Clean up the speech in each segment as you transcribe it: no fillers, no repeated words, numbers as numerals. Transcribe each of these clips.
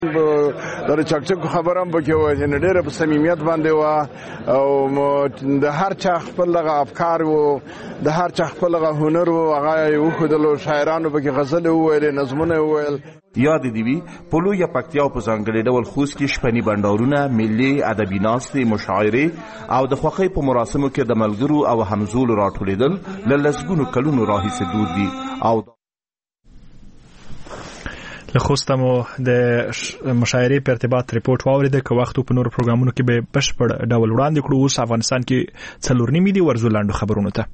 در چکچک خبرم بکې و چې ډېره په صمیمیت باندې و او د هر چا خپل افکار و د هر چا خپل هنر و هغه یې وښودلو شاعرانو پکې غزلې وویلې نظمونه یې وویل. یاد دی وی پلو یا پکتیا په ځانګړي ډول خوست کې شپني بندارونه ملي ادبي ناستې مشاعرې او د خوښۍ په مراسمو کې د ملګرو او همزولو راټولېدل له لسګونو کلونو راهیسې دود دي. او له خوسته مو د مشاعرې په ارتباط ریپورت واورېده که وخت په نورو پروګرامونو کې به بشپړ ډول وړاندې کړو. اوس افغانستان کې 4 نیمې دي. ورځو لاندو خبرونو ته.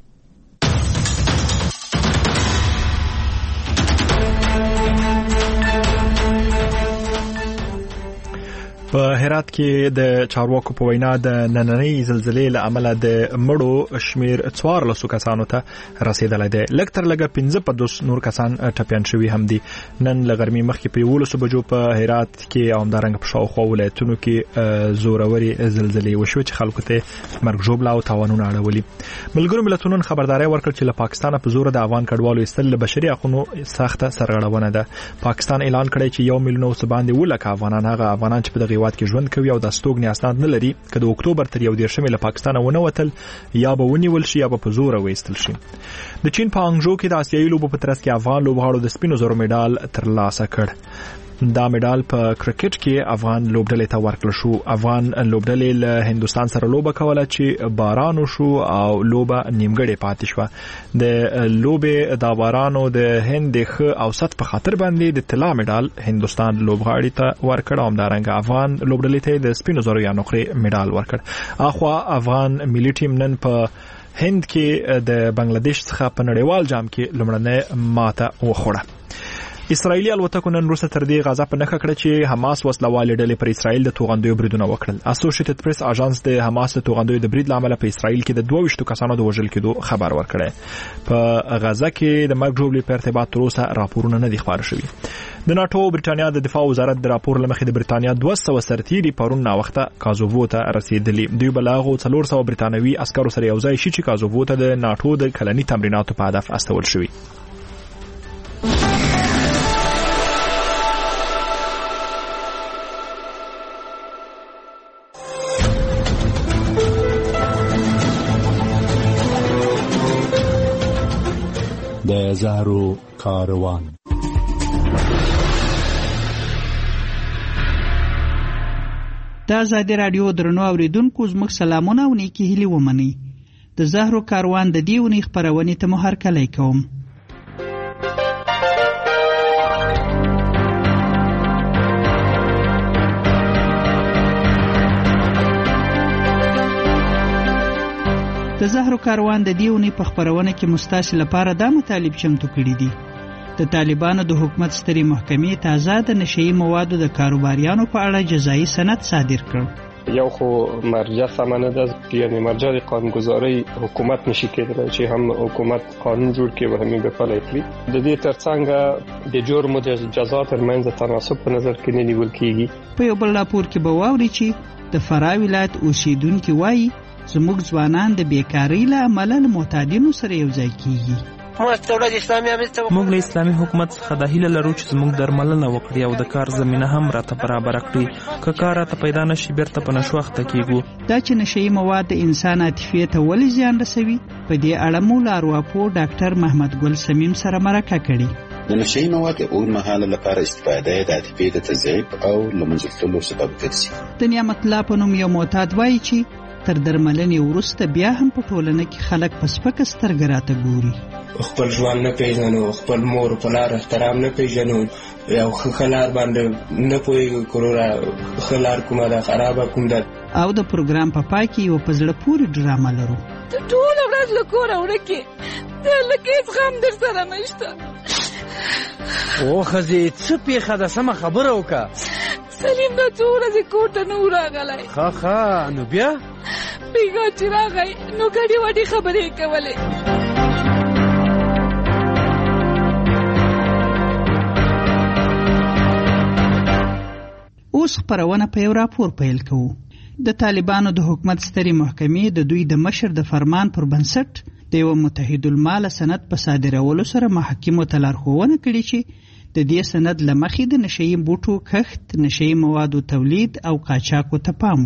په هرات کې د چارواکو په وینا د نننۍ زلزلې له امله د مړو شمیر 14 کسانو ته رسیدلی دی. لږ تر لږه 15 نور کسان ټپیان شوي هم دي. نن له غرمې مخکې په 11 بجو په هرات کې او همدارنګه په شاوخوا ولایتونو کې زورورې زلزلې وشوې چې خلکو ته مرګ ژوبله او تاوانونه اړولي. ملګرو ملتونو خبرداری ورکړ چې له پاکستان په زور د افغان کډوالو ایستل له بشري حقوقو سخته سرغړونه ده. پاکستان اعلان کړی چې 1 میلیون اوس باندې ولکه افغانان هغه افغانان چې په هیواد کې ژوند کوي او د استوګنې اسناد نه لري که د اکتوبر تر 11 له پاکستان ونه وتل یا به ونیول شي یا به په زور وایستل شي. د چین په انګژو کې د آسیایي لوبو په ترڅ کې افغان لوبغاړو د سپینو زرو میډال ترلاسه کړ. دا میډال په کرکټ کې افغان لوبډلې ته ورکړل شو. افغان لوبډلې له هندستان سره لوبه کوله چې باران وشو او لوبه نیمګړې پاتې شوه. د لوبې د بارانو د هند ښه اوسط په خاطر باندې د طلا میډال هندستان لوبغاړي ته ورکړ او همدارنګه افغان لوبډلې ته د سپینو زرو یا نقرې میډال ورکړ. اخوا افغان ملي ټیم نن په هند کې د بنگلاديش څخه په نړیوال جام کې لومړنۍ ماته وخوړه. اسرائیلي الوتکو نن وروسته تر دې غزا په نښه کړه چې حماس وسلوالې ډلې پر اسرائیل د توغندیو بریدونه وکړل. اسوسییټډ پریس اژانس د حماس د توغندیو د برید لامل په اسرائیل کې د 22 کسانو د وژل کېدو خبر ورکړی. په غزا کې د مرګ ژوبلې په ارتباط تر اوسه راپورونه نه دي خپاره شوي. د ناتو برټانیا د دفاع وزارت د راپور لمخې د برټانیا 200 سرتیري پرون ناوخته کازوو ته رسیدلي. دوی بلاغو 400 برټانوي عسکرو سره یو ځای شي چې کازوو ته د ناتو د کلني تمریناتو په هدف استول شوي. د زهرو کاروان. د آزادي رادیو درنو اوریدونکو زموږ سلامونه او نیکی هیلې ومنئ. د زهرو کاروان د دې اونۍ خپرونې ته مو هرکلی کوم. د زهرو کاروان د دې اونۍ په خپرونه کې مستاسې لپاره دا مطالب چمتو کړي دي. د طالبانو د حکومت سترې محکمې تازه د نشئی موادو د کاروباریانو په اړه جزایي سند صادر کړ. یو خو مرجع سمانه ده، یعنی مرجع قانونگذاری حکومت نشي کېدلی چې هم حکومت قانون جوړ کړي و همین به پلی کړي. د دې ترڅنګ د جرم او د جزا ترمنځ تناسب په نظر کې نه نیول کېږي. په یو بل راپور کې به واورئ چې د فراه ولایت اوسیدونکي وایي زموږ ځوانان د بیکارۍ له امله له معتادینو سره یو ځای کیږي. موږ له اسلامي حکومت څخه د هیله لرو چې زموږ درملنه وکړي او د کار زمینه هم راته برابر کړي. که کار راته پیدا نشي بیرته په نشو اخته کیږو. دا چې نشئی مواد د انسان عاطفې ته ولې زیان رسوي، په دې اړه مو له ارواپوه ډاکټر محمد ګل سمیم سره مرکه کړې. د نشئی مواد اوږدمهاله لپاره استفاده د عاطفې د تضعیف او له منځه تللو سبب ګرځي. د نعمت الله په نوم یو معتاد وایي چې تر درملنې وروسته بیا هم په ټولنه کې خلک په سپکه سترګه راته ګوري. خپل ژوند نه پیژنو، خپل مور په لار احترام نه پیژنو، یو ښه لار باندې نه پوهېږو کروره ښه لار کومه ده خرابه کوم ده. او د پروګرام په پای کې یو په زړه پورې ډرامه لرو. ټوله ورځ له کوره ورکې د لږ هېڅ غم در سره نشته. او ښځې څه پېښه ده، سمه خبره وکړه. سلیم دا څو ورځې کور ته نه و راغلی. ښه نو بیا بیګا چې راغی نو ګډې وډې خبرې کولې. اوس خپرونه په یو راپور پیل کوو. د طالبانو د حکومت سترې محکمې د دوی د مشر د فرمان پر بنسټ د یو متحد المال سند په صادرولو سره محاکمو ته لارښوونه کړې چې د دې سند له مخې د نشهیي بوټو کښت، نشهیي موادو تولید او قاچاقو ته پام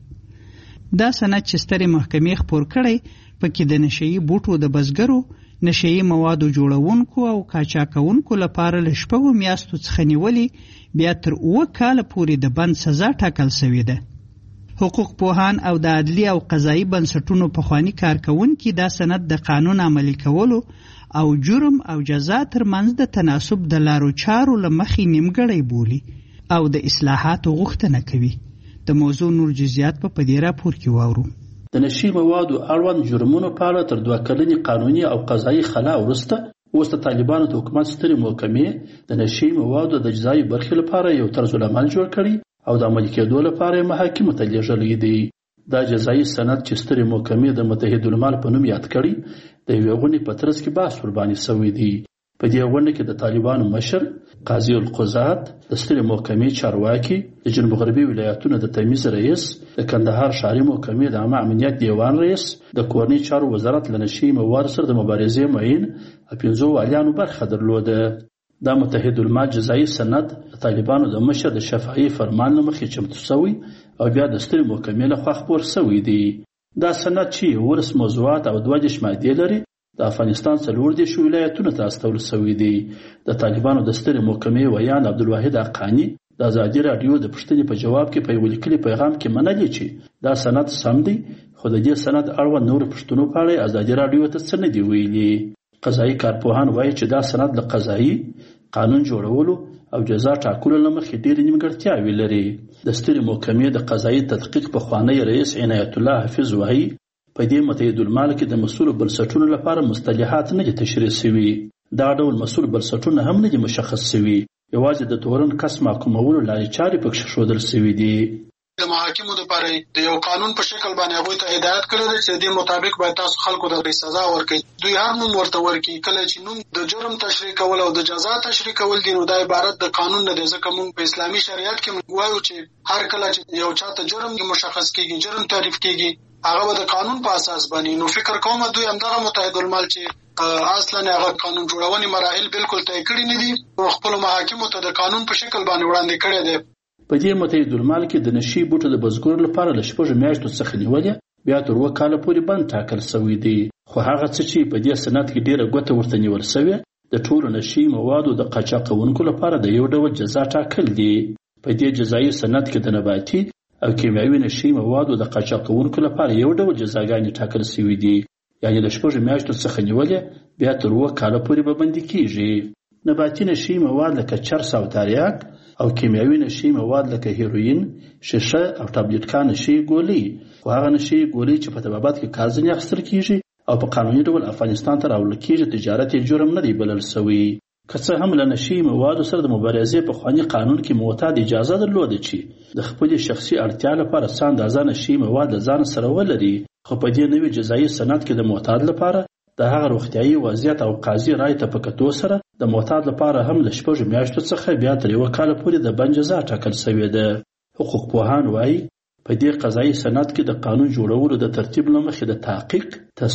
وکړي. دا سند چې سترې محکمې خپور کړی پکې د نشهیي بوټو د بزګرو، نشهیي موادو جوړونکو او قاچاقونکو لپاره له 6 میاشتو څخه نیولې بیا تر 7 کاله پورې د بند سزا ټاکل شوې ده. حقوق پوهان او د عدلي او قضایي بنسټونو پخواني کارکونکي دا سند د قانون عملي کولو او جرم او جزا ترمنځ د تناسب د لارو چارو له مخې نیمګړی بولي او د اصلاحاتو غوښتنه کوي. د موضوع نور جزئیات په دې راپور کې واورو. د نشي موادو اړوند جرمونو په اړه تر 2 کلنې قانوني او قضایي خلا وروسته اوس د طالبانو د حکومت سترې محکمې د نشي موادو د جزایي برخې لپاره یو طرز العمل جوړ کړي او د عملي کېدو لپاره یې محاکمو ته لیږلی دی. دا جزایي سند چې سترې محکمې د متحدالمال په نوم یاد کړي د یوې غونډې په ترڅ کې بحث ورباندې شوی دی. په دې غونډه کې د طالبانو مشر قاضي القضات، د سترې محکمې چارواکي، د جنوب غربي ولایتونو د تمیز رئیس، د کندهار ښاري محکمې د عامه امنیت دیوان رئیس، د کورنۍ چارو وزارت له نشي موادو سره د مبارزې معین او 15 والیانو برخه درلوده. دا متحدالمال جزایي سند د طالبانو د مشر د شفاهي فرمان له مخې چمتو شوی او بیا د سترې محکمې لخوا خپور شوی دی. دا سند چې 19 موضوعات او 22 مادې لري د افغانستان 14 ولایتونو ته استول شوی دی. د طالبانو د سترې محکمې ویان عبدالواحد حقانی د ازادي راډیو د پوښتنې په جواب کې په یو لیکلي پیغام کې منلي چې دا سند سم دی، خو د دې سند اړوند نور پوښتنو په اړه ازادي راډیو ته څه نه دی ویلي. قضایي کارپوهان وایي چې دا سند له قضایي قانون جوړولو او جزا ټاکلو له مخې ډېرې نیمګړتیاوې لري. د سترې محکمې د قضایي تحقیق پخوانی رئیس عنایت الله حفیظ وایي په دې متحدالمال کې د مسؤل بنسټونو لپاره مصطلحات نه دي تشریح شوي. دا ډول مسؤل بنسټونه هم نه دي مشخص شوي، یوازې د تورن کس محکومولو لارې چارې پکې ښودل شوي دي. د محاکمو لپاره د یو قانون په شکل باندې هغوی ته هدایت کړی دی چې د مطابق باید تاسو خلکو ته سزا ورکړئ. دوی هر نوم ورته ورکړي. کله چې نوم د جرم تشریح کول او د جزا تشریح کول دي، نو دا عبارت د قانون نه دی، ځکه موږ په اسلامي شریعت کې موږ وایو چې هر کله چې یو چاته جرم مشخص کیږي، جرم تعریف کیږي، هغه به د قانون په اساس باندې. نو فکر کوم دوی همدغه متحدالمال چې اصلا هغه قانون جوړونې مراحل بالکل طی کړي نه دي او خپل محاکمو ته د قانون په شکل باندې وړاندې کړی دی. په دې متحدالمال کې د نشي بوټو د بزګرو لپاره له 6 میاشتو څخه نیولې بیا تر 7 کاله پورې بند ټاکل شوی دی. خو هغه څه چې په دې سند کې ډیره ګوته ورته نیول شوې د ټولو نشي موادو د قاچاقونکو لپاره د یو ډول جزا ټاکل دي. په دې جزایي سند کې د نباتي او کیمیاوي نشي موادو د قاچاقونکو لپاره یو ډول جزاګانې ټاکل شوې دي، یعنی د 6 میاشتو څخه نیولې بیا تر 7 کاله پورې به بندي کیږي. نباتي نشي مواد لکه چرس او تریاک او کیمیاوي نشي مواد لکه هیروین، شیشه او ټابلیټکان نشي ګولۍ، خو هغه نشي ګولۍ چې په طبابت کې کار ځنې اخیستل کیږي او په قانوني ډول افغانستان ته راوړل کیږي تجارت یې جرم نه دی بلل شوی. که څه هم له نشي موادو سره د مبارزې په خواني قانون کې معتاد اجازه درلوده چې د خپل شخصي اړتیا لپاره څه اندازه نشي مواد له ځان سره ولري، خو په دې نوي جزایي سند کې د معتاد لپاره د هغه روغتیايي وضعیت او قاضي رای ته په کتو سره د معتاد لپاره هم له 6 میاشتو څخه بیا تر 1 کال پورې د بند جزا ټاکل شوې ده. حقوق پوهان وایي په دې قضایي سند کې د قانون جوړولو د ترتیب له مخې د تحقیق،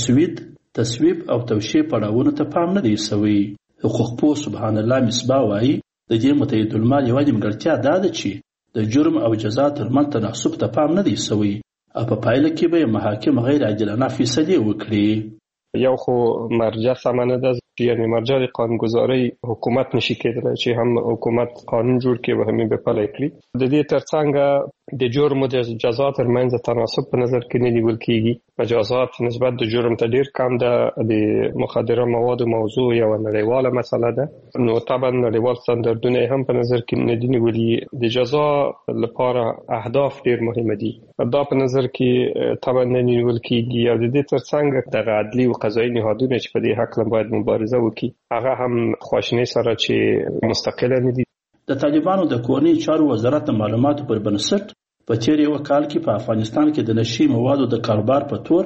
تصویب او توشیح پړاوونو ته پام نه دی شوی. حقوق پوه سبحان الله مصباح وایي د دې متحدالمال یوه نیمګړتیا دا ده چې د جرم او جزا ترمنځ تناسب ته پام نه دی شوی او په پایله کې به محاکم غیر عادلانه فیصلې وکړي. یو خو مرجع سمه نه ده، یعنی مرجع د قانونګذارۍ حکومت نشي کېدلی چې هم حکومت قانون جوړ کړي او هم به پلی کړي. د دې ترڅنګ د جرم او د جزا ترمنځ تناسب په نظر کې نه نیول کېږي. مجازات نسبت د جرم ته ډېر کم ده. د مخدره موادو موضوع یوه نړیواله مسله ده، نو طبعا نړیوال ستاندردونه هم په نظر کې نه دي نیولي. د جزا لپاره اهداف ډېر مهمه دي، دا په نظر کې طبعا نه نیول کېږي. او د دې ترڅنګ دغه عدلي او قضایي نهادونه چې په دې هکله باید مبارزه وکړي هغه هم خواشینۍ سره چې مستقله نه دي. د طالبانو د کورنۍ چارو وزارت د معلوماتو پر بنسټ په تیر یو کال کې په افغانستان کې د نشي موادو د کاروبار په تور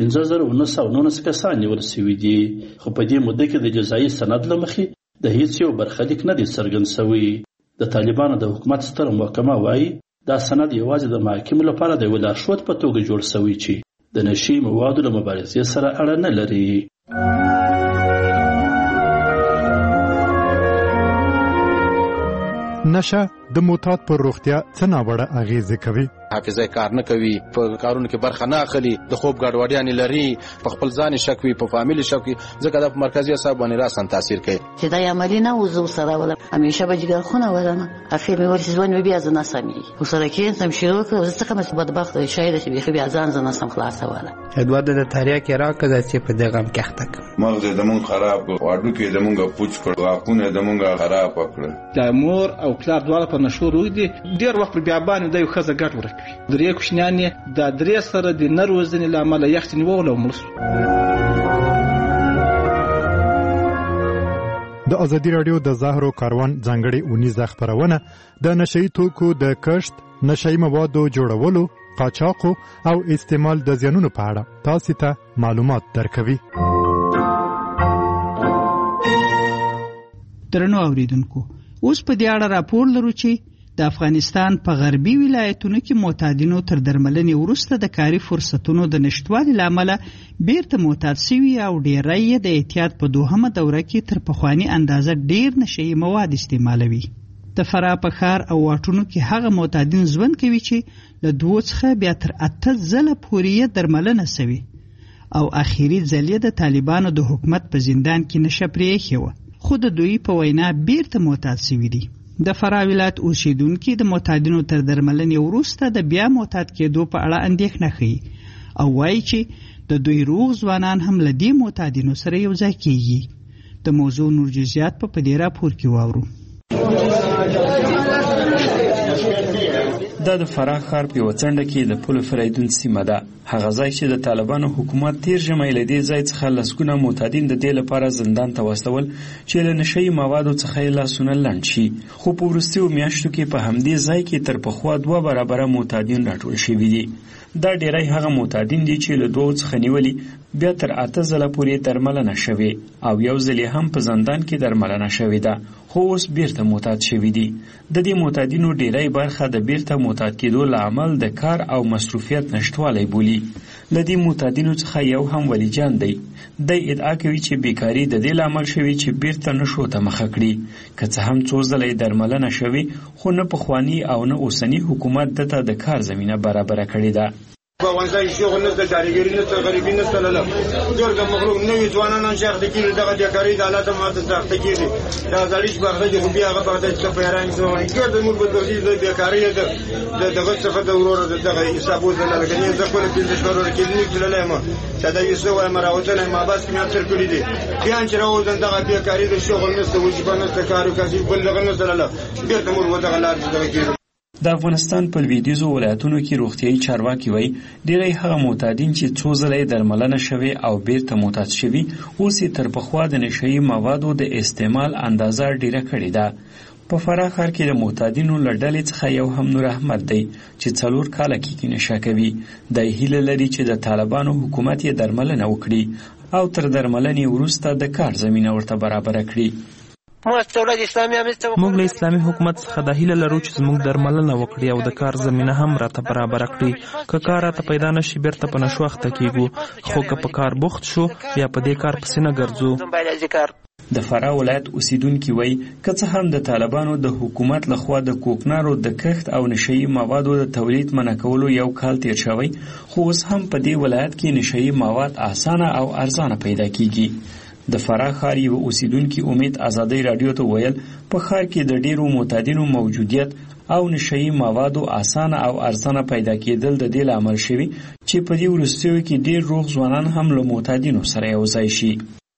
15919 کسان نیول شوي دي، خو په دې موده کې د جزایي سند له مخې د هیڅ یو برخلیک نه دی څرګند شوی. د طالبانو د حکومت ستره محکمه وایي دا سند یوازې د محاکمو لپاره د یو لارښود په توګه جوړ شوی چې د نشي موادو له مبارزې سره اړه نه لري. نشه د معتاد پر روغتیا څه ناوړه اغیزې کوي؟ حافظه کار نه کوي، په کارونو کې برخه نه اخلي، د خوب ګډوډیانې لري، په خپل ځان شک وي، په فامیل شک وي، ځکه د مرکزي اعصاب باندې راسن تاثیر کوي. چې دا عملی نه وزو سره ولا همیشه به جګر خونه ولنه اخر مې ورسې ځوان بیا ځنه سمي وسره کې سم شروع کړ ځکه مې بدبخت شاید چې بیا ځان ځنه سم خلاص ولا ادوار د تاریخ کې راکړه چې په دغه کښته مغز دمون خراب واډو کې دمونګه پوچ کړ واکونه دمونګه خراب کړ. د مور او پلار دواړه په نشو روي دي ډیر وخت بیا باندې د یو خزه ګټ ورکوي. درې کوشنیانې د درې سره د نروزنې لامل یخت نیول او ملس. د ازادي رادیو د زهرو کاروان ځانګړي اونیزه خبرونه د نشئی توکو د کښت، نشئی موادو جوړولو، قاچاقو او استعمال د زیانونو په اړه تاسو ته معلومات درکوي. درنو اوریدونکو، اوس په دې اړه راپور لرو چې د افغانستان په غربي ولایتونو کې معتادینو تر درملنې وروسته د کاري فرصتونو د نشټوالي لامل بیرته معتاد شوي او ډیری د اعتیاد په دوهمه دوره کې تر پخواني اندازه ډیر نشئی مواد استعمالوي. د فراه په ښار او واټونو کې هغه معتادین ژوند کوي چې له 2 څخه بیا تر 8 ځله پورې درملنه شوي او اخیری ځل د طالبانو د حکومت په زندان کې نشه پرېښې وه، خو د دوی په وینا بیرته معتاد شوي دي. د فراه ولایت اوسیدونکي د معتادینو تر درملنې وروسته د بیا معتاد کېدو په اړه اندېښنه ښیي او وایي چې د دوی روغ ځوانان هم له دې معتادینو سره یو ځای کېږي. د موضوع نور جزئیات په دې راپور کې واورو. دا د فراه ښار په یوه څنډه کې د پل فریدون سیمه ده، هغه ځای چې د طالبانو حکومت تیر ژمی له دې ځای څخه لسګونه معتادین د دې لپاره زندان ته واستول چې له نشهیي موادو څخه یې لاسونه لنډ شي، خو په وروستیو میاشتو کې په همدې ځای کې تر پخوا 2 برابره معتادین راټول شوي دي. دا ډیری هغه معتادین دي چې له 2 څخه نیولي بیا تر 8 ځله پورې درملنه شوې او یو ځل هم په زندان کې درملنه شوې ده، خو اوس بیرته معتاد شوي دي. د دې معتادینو ډیری برخه د بیرته معتاد کېدو لامل د کار او مصروفیت نشټوالی بولي. له دې معتادینو څخه یو هم ولی جان دی. دی ادعا کوي چې بیکاري د دې لامل شوي چې بیرته نشو ته مخه کړي، که څه هم 2 ځله درملنه شوې خو نه پخواني او نه اوسني حکومت دته د کار زمینه برابره کړې ده. په افغانستان کې شغل نشته، کارګري نشته، غریبي نشته، لاله جوړګه مخلوق نوې ځوانان شیخ د کېږي دغه بیکاري د حالات ماته سخته کېږي. دا ځلیش برخه کې خو بیا هغه په دې څه پیران څه ګرد موږ په دې د بیکاري د دغه څخه د ورور دغه حسابو د لګنې ځکه په دې څلور کې نه کېدلای ما چې دا یو څه وایم راوځنه ما بس کې تر کړی دي بیا چې راوځن دغه بیکاري د شغل نشته، وظیفه نشته، کارو کاسي بل دغه نشته، لاله بیرته موږ ودغه لار دغه کېږي. د افغانستان په لویدیځو ولایتونو کې روغتیايي چارواکي وایي ډیری هغه معتادین چې 2 ځله درملنه شوي او بیرته معتاد شوي اوس یې تر پخوا د نشهیي موادو د استعمال اندازه ډیره کړې ده. په فراه ښار کې د معتادینو له ډلې څخه یو هم نور احمد دی چې 4 کاله کېږي نشه کوي. دی هیله لري چې د طالبانو حکومت یې درملنه وکړي او تر درملنې وروسته د کار زمینه ورته برابره کړي. موږ له اسلامي حکومت څخه د هیله لرو چې زموږ درملنه وکړي او د کار زمینه هم راته برابره کړي. که کار راته پیدا نشي بیرته په نشو اخته کېږو، خو که په کار بوخت شو بیا په دې کار پسې نه ګرځو. د فراه ولایت اوسیدونکي وایي که څه هم د طالبانو د حکومت لخوا د کوکنارو د کښت او نشهیي موادو د تولید منع کولو 1 کال تیر شوی، خو اوس هم په دې ولایت کې نشهیي مواد اسانه او ارزانه پیدا کیږي. د فراه ښار یو اوسیدونکي امید ازادۍ رادیو ته ویل په ښار کې د ډیرو معتادینو موجودیت او نشهیي موادو اسانه او ارزانه پیدا کېدل د دې لامل شوي چې په دې وروستیو کې ډیر روغ ځوانان هم له معتادینو سره یو ځای شي.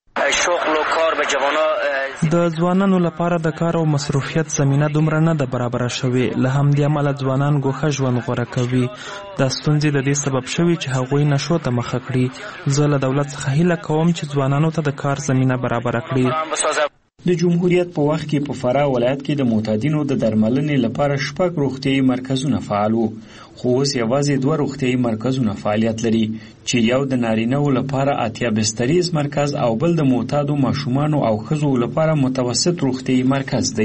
د ځوانانو لپاره د کار او مصروفیت زمینه دومره نه ده برابره شوې، له همدې امله ځوانان ګوښه ژوند غوره کوي. دا ستونزې د دې سبب شوي چې هغوی نشو ته مخه کړي. زه له دولت څخه هیله کوم چې ځوانانو ته د کار زمینه برابره کړي. د جمهوریت په وخت کې په فراه ولایت کې د معتادینو د درملنې لپاره 6 روغتیايي مرکزونه فعال وو، خو اوس یوازې 2 روغتیايي مرکزونه فعالیت لري چې یو د نارینه‌و لپاره 80 بستریز مرکز او بل د معتادو ماشومانو او ښځو لپاره متوسط روغتیايي مرکز دی.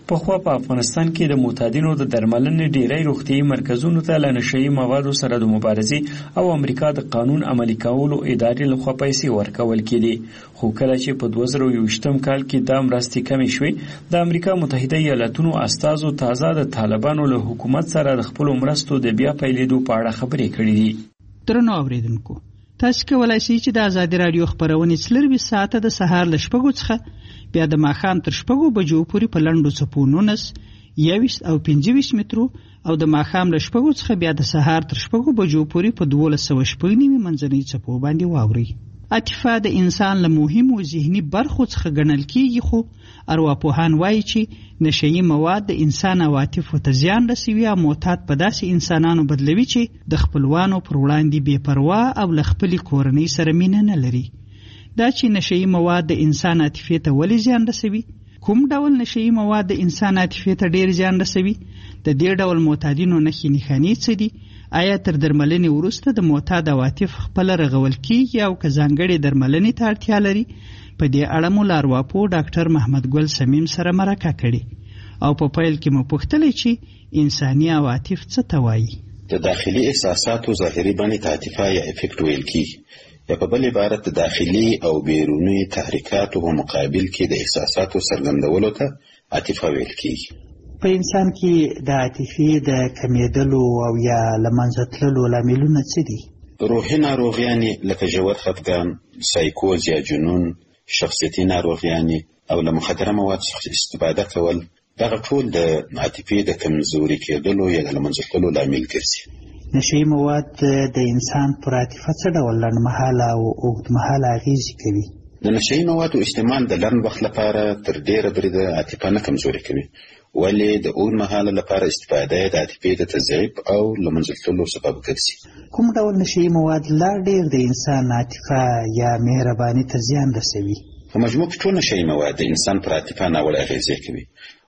پخوا په افغانستان کې د معتادینو د درملنې ډیری روغتیايي مرکزونو ته له نشهیي موادو سره د مبارزې او امریکا د قانون عملي کولو ادارې لخوا پیسې ورکول کېدې، خو کله چې په 2021 کال کې دا مرستې کمې شوې، د امریکا متحده ایالاتونو استازو تازه د طالبانو له حکومت سره د خپلو مرستو د بیا پیلېدو په اړه خبرې کړې دي. درنو اوریدونکو، تاسو کولی شئ چې د ازادي راډیو خپرونې 24 ساعته د سهار له 6 څخه بیا د ماښام تر 6 بجو پورې په لنډو څپو 19 21 او 25 مترو او د ماښام له 6 څخه بیا د سهار تر 6 بجو پورې په 1290 منځنۍ څپو باندې واورئ. عاطفه د انسان له مهمو ذهني برخو څخه ګڼل کیږي، خو ارواپوهان وایي چې نشهیي مواد د انسان عواطفو ته زیان رسوي او معتاد په داسې انسانانو بدلوي چې د خپلوانو پر وړاندې بې پروا او له خپلې کورنۍ سره مینه نه لري. دا چې نشهیي مواد د انسان عاطفې ته ولې زیان رسوي، کوم ډول نشهیي مواد د انسان عاطفې ته ډیر زیان رسوي، د دې ډول معتادینو نښې نښانې څه دي، آیا تر درملنې وروسته د معتاد عواطف خپل رغول کیږي او که ځانګړې درملنې ته اړتیا لري، په دې اړه مو له ارواپوه ډاکټر محمد ګل سمیم سره مرکه کړې او په پیل کې مو پوښتلی چې انساني عواطف څه ته وایي. د داخلي احساساتو ظاهري بڼې ته عاطفه یا افکت ویل کیږي، یا په بل عبارت د داخلي او بیروني تحریکاتو په مقابل کې د احساساتو څرګندولو ته عاطفه ویل کیږي. په انسان کې د عاطفې د کمیدلو او یا له منځه تللو لاملونه څه دي؟ روحي ناروغیانې لکه ژور خفګان، سایکوز یا جنون، شخصیتي ناروغیانې او له مخدره مواد څخه استفاده کول، دغه ټول د عاطفې د کمزوري کېدلو یا د له منځه تللو لامل ګرځي. نشهیي مواد د انسان پر عاطفه څه ډول لنډمهاله او اوږدمهاله اغېزې کوي؟ د نشهیي موادو استعمال د لنډ وخت لپاره تر ډېره بریده عاطفه نه کمزوري کوي، ولې د اوږدمهاله لپاره استفاده د عاطفې د تضعیف او له منځه تللو سبب ګرځي. کوم ډول نشهیي مواد لا ډېر د انسان عاطفه یا مهرباني ته زیان رسوي؟ په مجموع کې ټول نشهیي مواد د انسان پر عاطفه ناوړه اغېزې کوي،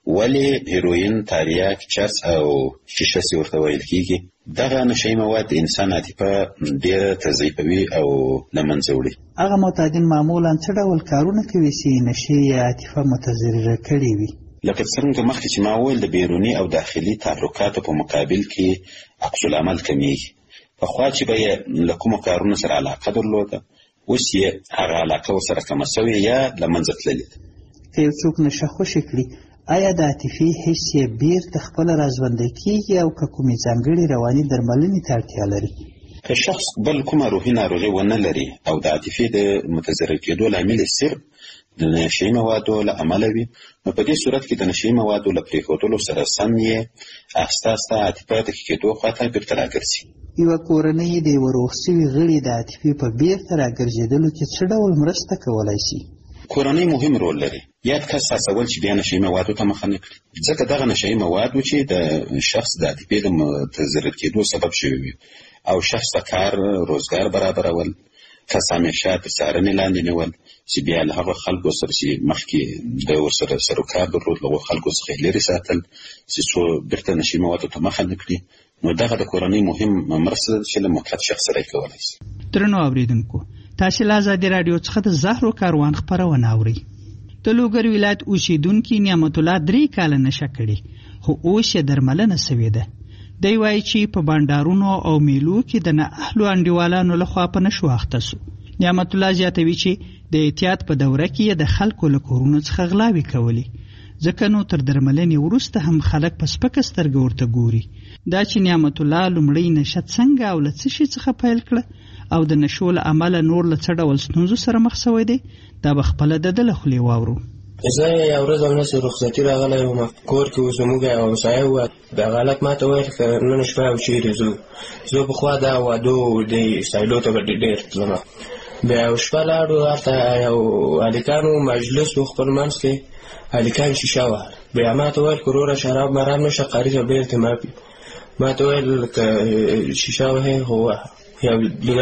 ولې هیروین، تاریاک، چرس او شیشه چې ورته ویل کیږي، دغه نشهیي مواد د انسان عاطفه ډېره تضعیفوي او له منځه وړي. هغه معتادین معمولا څه ډول کارونه کوي چې نشهیي عاطفه متضرره کړې وي؟ لکه څرنګه مخکې چې ما وویل، د بیروني او داخلي تحرکاتو په مقابل کې عکس العمل کمیږي. پخوا چې به یې له کومو کارونو سره علاقه درلوده، اوس یې هغه علاقه ورسره کمه سوې یا له منځه تللې ده. که یو څوک نشه خوښې کړي، آیا د عاطفي حس یې بیرته خپله راژوندی کیږي او که کومې ځانګړې رواني درملنې ته اړتیا لري؟ که شخص بل کومه روحي ناروغي ونه لري او د عاطفې د متضرر کېدو لامل یې صرف د نشهیي موادو له امله وي، نو په دې صورت کې د نشهیي موادو له پرېښودلو سره سم یې احساس ته عاطفه د ښه کېدو خواته بیرته راګرځي. یوه کورنۍ د یوه روغ سوي غړي د عاطفې په بیرته راګرځېدلو کې څه ډول مرسته کولی شي؟ کورنۍ مهم رول لري. یاد کس هڅول چې بیا نشهیي موادو ته مخه نه کړي، ځکه دغه نشهیي مواد چې د شخص د عاطفې د متضرر کېدو سبب شوي وي، او شخص ته کار روزګار برابرول، کس همیشه تر څارنې لاندې نیول، چې بیا له هغه خلکو سره چې مخکې د ورسره سروکار درلود له هغو خلکو څخه یې لرې ساتل چې څو بیرته نشهیي موادو ته مخه نه کړي. نو دغه د کورنۍ مهم مرسته ده چې له معتاد شخص سره یې کولی شي. درنو اورېدونکو، تاسې له ازادي راډیو څخه د زهرو کاروان خپرونه اورئ. د لوګر ولایت اوسېدونکي نعمت الله 3 کاله نشه کړې، خو اوس یې درملنه سوې ده. دی وایي چې په بانډارونو او میلو کې د نااهلو انډیوالانو لخوا په نشو اخته سو. نعمت الله زیاتوي چې د احتیاط په دوره کې د خلکو له کورونو څخه غلاوې کولې، ځکه نو تر درملنې وروسته هم خلک په سپکه سترګه ورته ګوري. دا چې نعمت الله لومړی نشه څنګه او له څه شي څخه پیل کړه او د نشو له امله نور له څه ډول ستونزو سره مخ شوی دی، دا به خپله د ده له خولې واورو. زه یو ورځ همداسې رخصتي راغلی وم، کور کې اوس زموږ همسایه وه، دغه هلک ما ته ویل که نن شپه او چېرې ځو. زه پخوا دا وادو دې سایلو ته به ډېر تلمه. بیا یو شپه لاړو، هلته یو هلکانو مجلس و، خپل منځ کې هلکان شیشه وهل. بیا ما ته ویل که وروره شراب مرام نشه، قریض به بېرته ماپي. ما ته ویل که شیشه وهې خو وهه. یو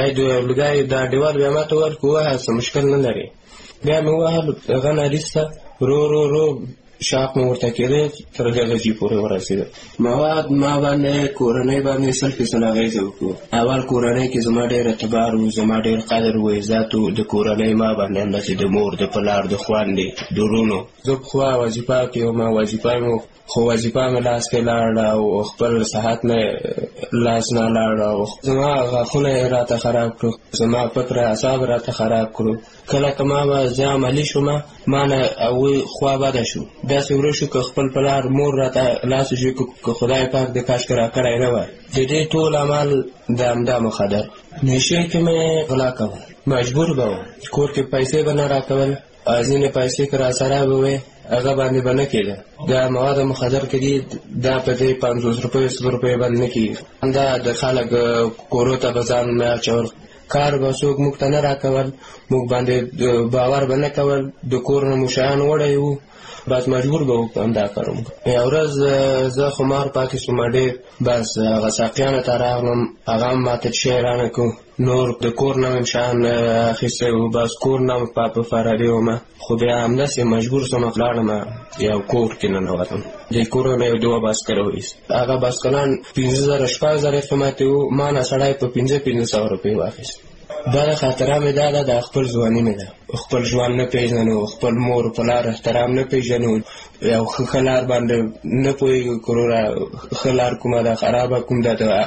لوګی دا انډیوال بیا ما ته ویل که ووهه څه مشکل نه لري. بیا مې ووهل، هغه نریسته رو شاق مې ورته کېده تر درجې پورې ورسېده. مواد ما باندې کورنۍ باندې 100% اغېزه وکړو. اول کورنۍ کې زما ډېر اعتبار و، زما ډېر قدر و عزت و د کورنۍ ما باندې همداسې د مور د پلار د خویندې د ورونو. زه پخوا وظیفه کې وم، وظیفه مې خو وظیفه مې لاس کې لاړه او خپل صحت مې لاس نه لاړه او زما غاښونه یې راته خراب کړو، زما فکر اعصاب راته خراب کړو. کله که ما به زه عملي شوم ما نه هغوی خوا بده شو، داسې ورو شو که خپل پلار مور راته لاس شو که خدای پاک د کاشکې راکړی نه وای. د دې ټول عمل د همدا مخدر نشې کې مې غلا کول، مجبور به وم، کور کې پیسې به نه راکول، ځینې پیسې که راسره به وې هغه باندې به نه کېده. دا مواد مخدر کې دي دا په دې 50 روپیو 100 روپیو باندې نه کېږي. دا د خلک کورو ته به ځان نه اچول، کار به څوک موږ ته نه راکول، موږ باندې باور به نه کول، د کور نه مو شیان وړی وو، بس مجبور به وو همدا کار وکړو. یوه ورځ زه خمار پاتې شوم ډېر، بس هغه ساقیانو ته راغلم، هغه هم ماته شی رانه کړو، نور د کور نه مې شیان اخیستی وو، بس کور نه مې په فراري ومه. خو بیا همداسې مجبور شوم لاړم یو کور کې ننوتم. د کور نه یو 2 بایسکل وایست، هغه بایسکلان 50,000 شپږ قیمت وو، ما نه سړی په 500 روپۍ واخیست. دا د خاطره مې دا ده د خپل ځواني مې ده، خپل ژوند نه پېژنو، خپل مور پلار احترام نه پېژنو، یو ښه لار باندې نه پوهېږو که وروره ښه لار کومه ده خرابه کوم ده، د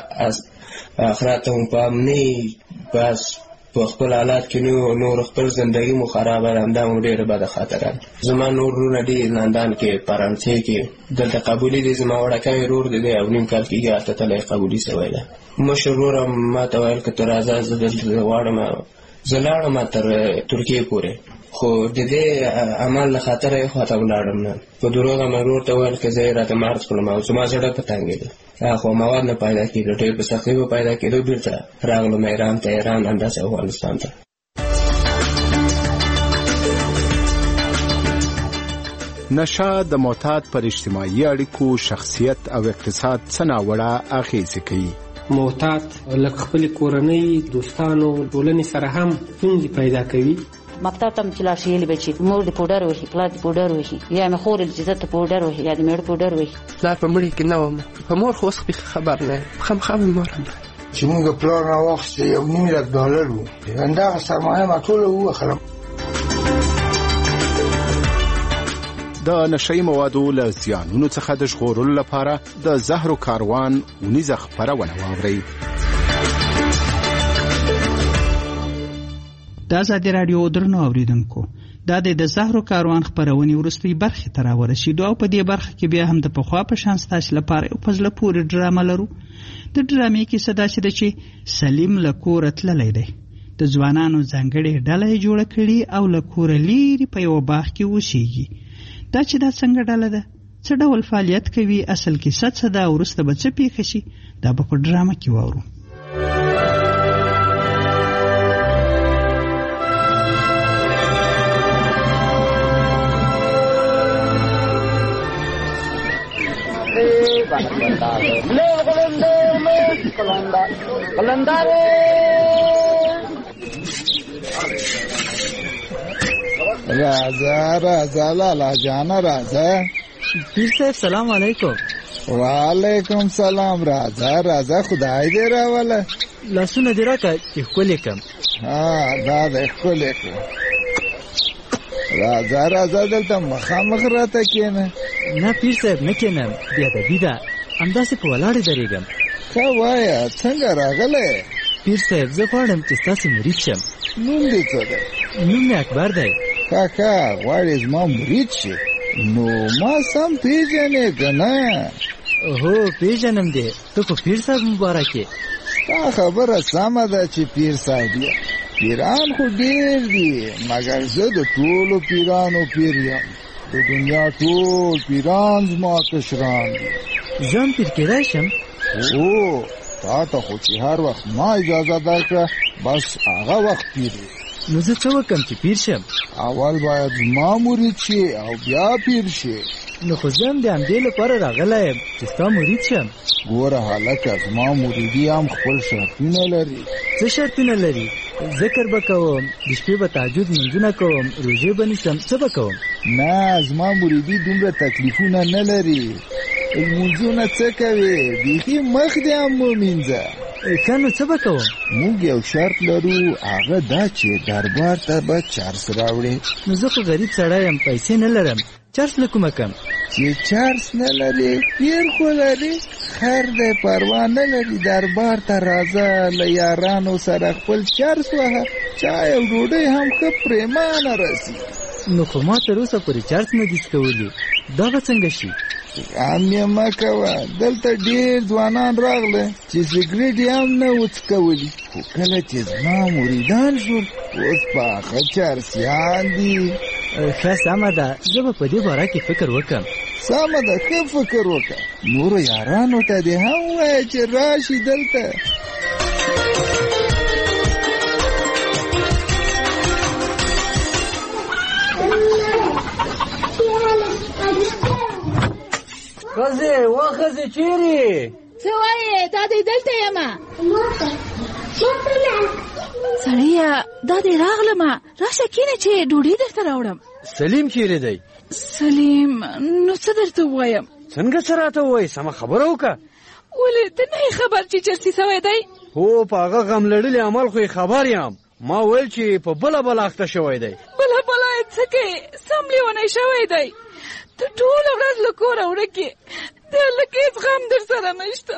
آخرت ته مو پام نه، بس په خپل حالات کې نور خپل زندګي مو خرابه ده. همدا مو ډېره بده خاطره. زما نور وروڼه دي لندن کې، فرانسې کې، دلته قبولي دي. زما وړوکی ورور دی 9 کال کېږي هلته تللی قبولي سوی ده. مشر ورور ما ته ویل که ته راځه زه دلته غواړم، زه لاړم تر ترکیې پورې، خو د دې عمل له خاطره یې خواته ولاړم نه. په دروغه مې ورور ته ویل که زه یې راته مارچ کړم او زما زړه په تنګېده، خو مواد نه پیدا کېدو، ډېر په سختۍ به پیدا کېدو. بېرته راغلم ایران ته، ایران همداسې افغانستان ته. نشه د معتاد پر اجتماعي اړیکو، شخصیت او اقتصاد څه ناوړه اغېزې کوي. معتاد لکه خپل کورنۍ، دوستانو، ټولنې سره هم ستونزې پیدا کوي. مکتب ته چې لاړ شي بچي مور د پوډر وهي، پلار د پوډر وهي، یا مې خور د عزت پوډر وهي، یا د میړه پوډر وهي. پلار په مړي کې نه وم، په مور خو اوس خبر نه، خامخا مې مور هم چې موږ پلار راواخیسته $1,000,000 وو، همدغه سرمایه ما ټوله ووهله. د نشهیي موادو له زیانونو څخه د ژغورلو لپاره د زهرو کاروان اونیزه خپرونه واورئ. د ازادي راډیو درنو اوریدونکو، دا د زهرو کاروان خپرونې وروستۍ برخې ته راورسېدو او په دې برخه کې بیا هم د پخوا په شان ستاسو لپاره یو په زړه پورې ډرامه لرو. د ډرامې کیسه داسې ده چې سلیم له کوره تللی دی، د ځوانانو ځانګړې ډله یې جوړه کړې او له کوره لیرې په یوه باغ کې اوسېږي. دا چې دا څنګه ډله ده، څه ډول فعالیت کوي، اصل کیسه څه ده، وروسته به څه پیښه شي، دا به په ډرامه کې واورو. राजा लाला जाना राजा। पीर साहब सलाम वालेकुम। वालेकुम सलाम राजा खुदाई दे रहा वाला लहसुन दे रहा का कोलेकम। हाँ दादा कोलेकम राजा दलता मखामख रहता क्या ना पीर साहब न क्या ना बिदा अंदा से पवालाड़े दरेगम क्या वाया संगा रागले पीर साहब ज़फ़ाड़म चिस्ता से मुरीचम नूम दी तो दे नूम ने अखबार दे काका वाड़े ज़मा मुरीच नो माँ सम पीजने गना ओहो पीजनम दे तो को पीर साहब मुबारक है का खबर सामदा ची पीर साहब या पीरान को देर दी मगर ज़द टोलो पीरानो पीरियम तो दुनिया टोल पीरान ज़मा कशरान ज़म पीर के राशम ओ ताता खुशी हर वक्त माँ इजाज़त दाकरा बस आगा वक्त पीरे मुझे चौक कम ची पीर शम अवल बायद माँ मुरीद शे और ब्या पीर शे नखुज़म दे हम देल पर रागला है जिसका मुरीद शम ګوره هلکه زما مریدي هم خپل شرطونه لري. څه شرطونه لري؟ ذکر به کوم، د شپې به تهجد منځونه کوم، روژې به نیسم، څه به کوم؟ نه زما مریدي دومره تکلیفونه نه لري. لمونځونه څه کوې؟ بیخي مخ دې هم ومینځه. ښه نو څه به کوم؟ موږ یو شرط لرو، هغه دا چې دربار ته به چرس راوړې. نو زه خو غریب سړی یم، پیسې نه لرم، چرس له کومه کم؟ چې چرس نه لري پیر خو لري، خیر دی پروا نه لري. دربار ته راځه، له یارانو سره خپل چرس وهه، چای او ډوډۍ هم ښه پرېمانه رسي. نو خو ما تر اوسه پورې چرس نه دي څکولي، دا به څنګه شي؟ غم یې مه کوه، دلته ډېر ځوانان راغله چې سګرېټ یې هم نه و څکولي، خو کله چې زما مریدان شول اوس پاخه چرسیان دي. ښه سمه ده، زه به په دې باره کې فکر وکړم. سمه ده، ښه فکر وکړه. نورو یارانو ته دې هم ووایه چې راشي دلته. ښځې وا ښځې چیرې؟ څه وایې؟ دا دی دلته یمه. سړیه دا دی راغلمه، راشه کښېنه چې ډوډۍ درته راوړم. سلیم چیرې دی؟ سلیم نو څه درته ووایم؟ څنګه څه راته ووایې؟ سمه خبره وکړه. ولې ته نه یې خبر چې چرسي سوی دی؟ هو په هغه غم لړلي عمل خو یې خبر یم. ما ویل چې په بله اخته شوی دی. بله یې څه کوې؟ سم لیونی شوی دی. ته ټوله ورځ له کوره ورک یې، د هلک هېڅ غم در سره نشته.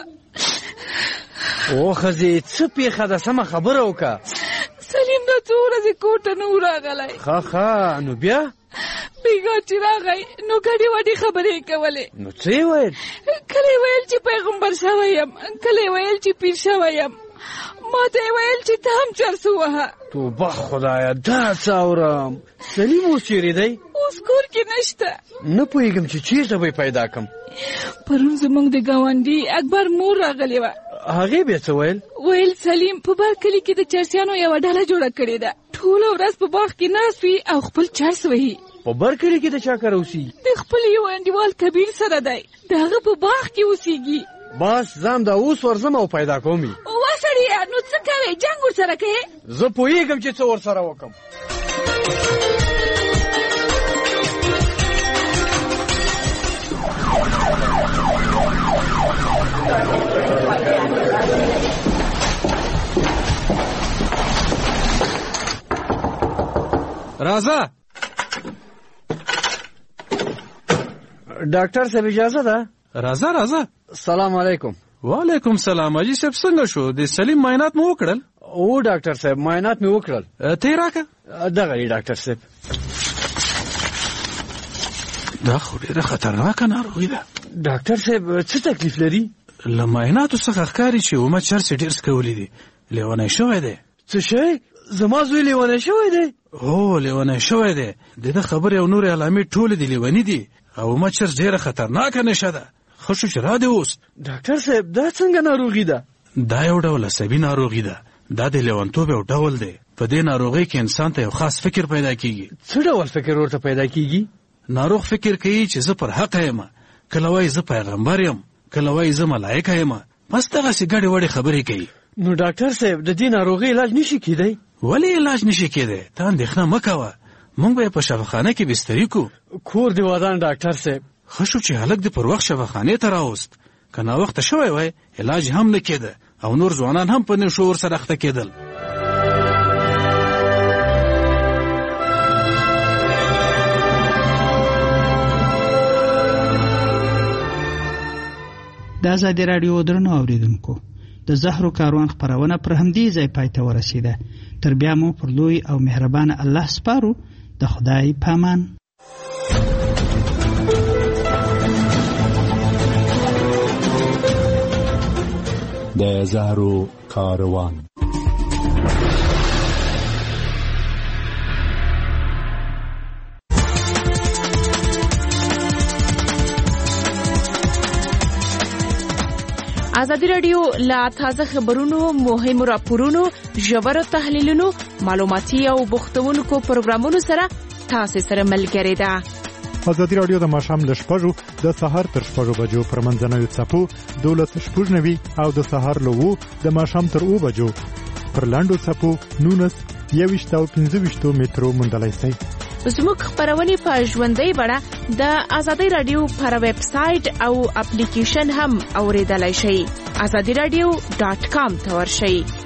او ښځې څه پېښه ده؟ سمه خبره وکړه. سلیم دا څو ورځې کور ته نه و راغلی. ښه نو بیا؟ بېګا چې راغی نو ګډې وډې خبرې یې کولې. نو څه یې ویل؟ کله یې ویل چې پیغمبر شوی یم، کله یې ویل چې پیر شوی یم، ما ته یې ویل چې ته هم چرس ووهه. توبه خدایه، دا څه اورم. سلیم اوس چیرې دی؟ اوس کور کې نشته. نه پوهېږم چې چېرته به یې پیدا کړم. پرون زموږ د ګاونډي اکبر مور راغلې وه. هغې بیا څه ویل؟ ویل سلیم په بر کلي کې د چرسیانو یوه ډله جوړه کړې ده، ټوله ورځ په باغ کې ناست وي او خپل چرس وهي. په بر کلي کې د چا کره اوسېږي؟ د خپل یو انډیوال کبیر سره دی، د هغه په باغ کې اوسېږي. بس ځم دا اوس ورځم او پیدا کوم یې. وا سړیه نو څه کوې؟ جنګ ورسره کوې؟ زه پوهېږم چې څه ورسره وکړم. راځه ډاکټر صاحب اجازه ده؟ راځه. سلام علیکم. وعلیکم سلام. حاجي صاحب څنګه شو؟ د سلیم معاینات مو وکړل؟ او ډاکټر صاحب معاینات مې وکړل. ته یې راکړه. دغه دی ډاکټر صاحب. دا خو ډېره خطرناکه ناروغي ده. ډاکټر صاحب څه تکلیف لري؟ له معایناتو څخه ښکاري چې اومه چرس یې ډېر څکولي دي، لیونی شوی دی. څه شی؟ زما زوی لیونی شوی دی؟ هو لیونی شوی دی. د ده خبرې او نورې علامې ټولې د لیوني دي او اومه چرس ډېره خطرناکه نشه ده. ښه شو چې را دې اوس. ډاکټر صاحب دا څنګه ناروغي ده؟ دا یو ډول عصبي ناروغي ده. دا د لیونتوب یو ډول دی. په دې ناروغۍ کې انسان ته یو خاص فکر پیدا کیږي. څه ډول فکر ورته پیدا کیږي؟ ناروغ فکر کوي چې زه پر حق یم، کله وایي زه پیغمبر یم، کله وایي زه ملایکه یم، بس دغسې ګډې وډې خبرې کوي. نو ډاکټر صاحب د دې ناروغۍ علاج نشي کیدی؟ ولې علاج نشي کیدی؟ ته اندېښنه مه کوه، موږ به یې په شفاخانه کې بستري کړو. کور دې ودان ډاکټر صاحب. ښه شو چې هلک دې پر وخت شفاخانې ته راوست. که ناوخته شوی وای علاج هم نه کېده او نور ځوانان هم په نشو ورسره اخته کېدل. د ازادي راډیو درنو اوریدونکو، د زهرو کاروان خپرونه پر همدې ځای پای ته ورسیده. تر بیا مو پر لوی او مهربان الله سپارو. د خدای پامان. د زهرو کاروان. ازادي راډیو لا تازه خبرونو، مهمو راپورونو، ژورو تحلیلونو، معلوماتي او بوختونکو پروګرامونو سره تاسو سره ملګری ده. ازادي راډیو د ماښام له 6 د سهار تر 6 بجو پر منځنوي څپو 12:90 او د سهار له 2 د ماښام تر 2 بجو پر لاندو څپو 19 21 او 25 مترو موندلای شئ. زموږ خبرونه په ژوندۍ بڼه د ازادي راډیو پر ویب سټ او اپلیکیشن هم اوریدلای شئ. azadiradio.com ته ورشئ.